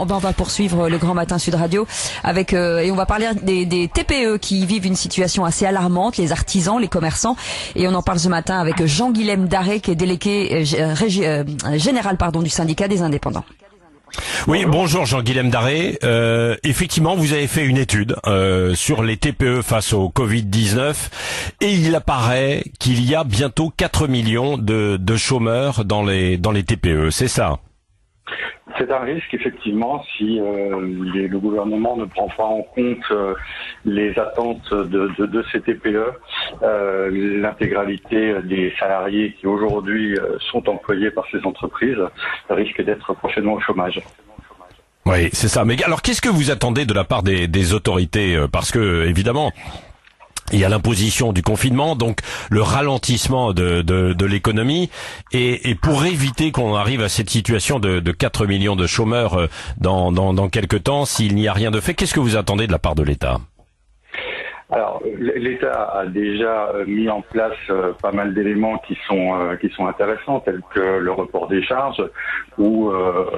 on va poursuivre le Grand Matin Sud Radio avec et on va parler des TPE qui vivent une situation assez alarmante, les artisans, les commerçants, et on en parle ce matin avec Jean-Guilhem Daré qui est délégué général du syndicat des indépendants. Oui, bonjour Jean-Guilhem Daré. Effectivement, vous avez fait une étude sur les TPE face au Covid-19 et il apparaît qu'il y a bientôt 4 millions de chômeurs dans les TPE, c'est ça? C'est un risque, effectivement, si le gouvernement ne prend pas en compte les attentes de ces TPE, l'intégralité des salariés qui aujourd'hui sont employés par ces entreprises risquent d'être prochainement au chômage. Oui, c'est ça. Mais alors, qu'est-ce que vous attendez de la part des autorités? Parce que, évidemment, il y a l'imposition du confinement, donc le ralentissement de l'économie, et pour éviter qu'on arrive à cette situation de 4 millions de chômeurs dans quelques temps, s'il n'y a rien de fait, qu'est-ce que vous attendez de la part de l'État? Alors, l'État a déjà mis en place pas mal d'éléments qui sont intéressants, tels que le report des charges ou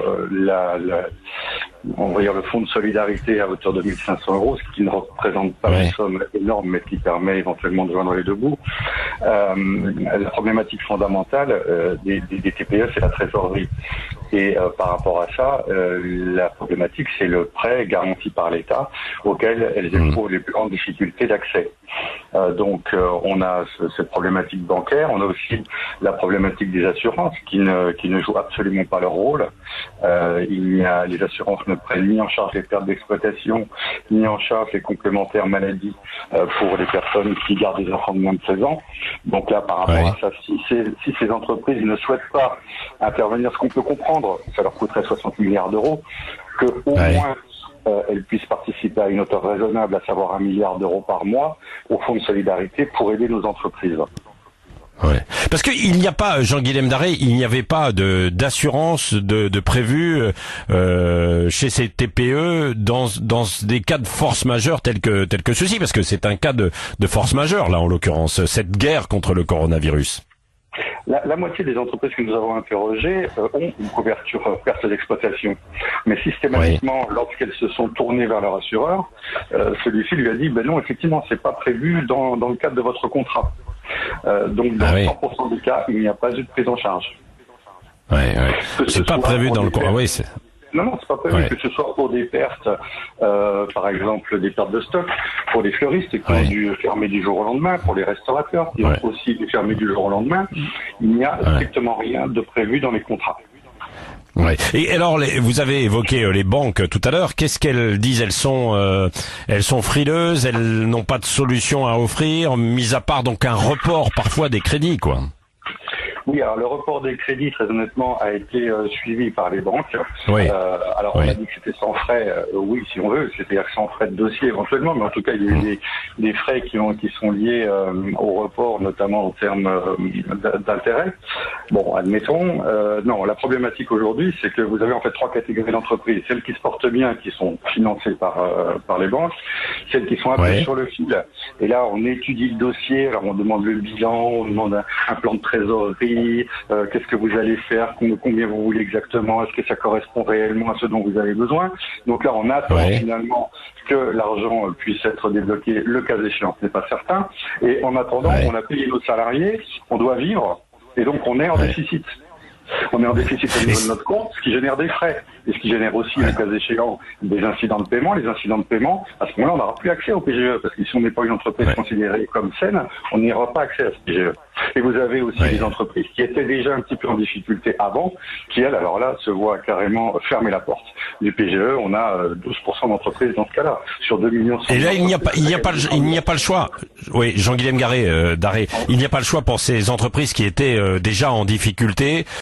on va dire le fonds de solidarité à hauteur de 1 500 €, ce qui ne représente pas une somme énorme, mais qui permet éventuellement de joindre les deux bouts. La problématique fondamentale des TPE, c'est la trésorerie. Et par rapport à ça, la problématique, c'est le prêt garanti par l'État auquel elles éprouvent les plus grandes difficultés d'accès. Donc on a cette problématique bancaire, on a aussi la problématique des assurances qui ne jouent absolument pas leur rôle. Les assurances ne prennent ni en charge les pertes d'exploitation, ni en charge les complémentaires maladies pour les personnes qui gardent des enfants de moins de 16 ans. Donc là, par rapport à ça, si ces entreprises ne souhaitent pas intervenir, ce qu'on peut comprendre, ça leur coûterait 60 milliards d'euros, que au moins elles puissent participer à une hauteur raisonnable, à savoir 1 milliard d'euros par mois, au fonds de solidarité pour aider nos entreprises. Ouais. Parce que il n'y a pas, Jean-Guilhem Daré, il n'y avait pas d'assurance de prévu chez ces TPE dans des cas de force majeure tels que ceci, parce que c'est un cas de force majeure là en l'occurrence, cette guerre contre le coronavirus. La moitié des entreprises que nous avons interrogées ont une couverture perte d'exploitation. Mais systématiquement, lorsqu'elles se sont tournées vers leur assureur, celui-ci lui a dit non, effectivement, c'est pas prévu dans le cadre de votre contrat. Donc dans 100% des cas, il n'y a pas eu de prise en charge. C'est pas prévu dans le contrat. Non, c'est pas prévu, que ce soit pour des pertes, par exemple des pertes de stock, pour les fleuristes qui ont dû fermer du jour au lendemain, pour les restaurateurs qui ont aussi dû fermer du jour au lendemain. Il n'y a strictement rien de prévu dans les contrats. Ouais. Et alors, vous avez évoqué les banques tout à l'heure. Qu'est-ce qu'elles disent? Elles sont frileuses, elles n'ont pas de solution à offrir, mis à part donc un report parfois des crédits, quoi. Oui, alors le report des crédits, très honnêtement, a été suivi par les banques. Alors on a dit que c'était sans frais, oui, si on veut, c'est-à-dire sans frais de dossier éventuellement, mais en tout cas il y a eu des frais qui sont liés au report, notamment en termes d'intérêt. Bon, admettons. Non, la problématique aujourd'hui, c'est que vous avez en fait 3 catégories d'entreprises. Celles qui se portent bien, qui sont financées par les banques, celles qui sont un peu sur le fil. Et là, on étudie le dossier, alors on demande le bilan, on demande un plan de trésorerie. Qu'est-ce que vous allez faire, combien vous voulez exactement, est-ce que ça correspond réellement à ce dont vous avez besoin. Donc là, on attend finalement que l'argent puisse être débloqué, le cas échéant, ce n'est pas certain. Et en attendant, on a payé nos salariés, on doit vivre, et donc on est en déficit. On est en déficit au niveau de notre compte, ce qui génère des frais, et ce qui génère aussi, le cas échéant, des incidents de paiement. Les incidents de paiement, à ce moment-là, on n'aura plus accès au PGE, parce que si on n'est pas une entreprise considérée comme saine, on n'aura pas accès à ce PGE. Et vous avez aussi des entreprises qui étaient déjà un petit peu en difficulté avant, qui elles, alors là, se voient carrément fermer la porte du PGE. On a 12% d'entreprises dans ce cas-là, sur 2 millions. Et là, il n'y a pas le choix. Oui, Jean-Guilhem Daré, il n'y a pas le choix pour ces entreprises qui étaient déjà en difficulté.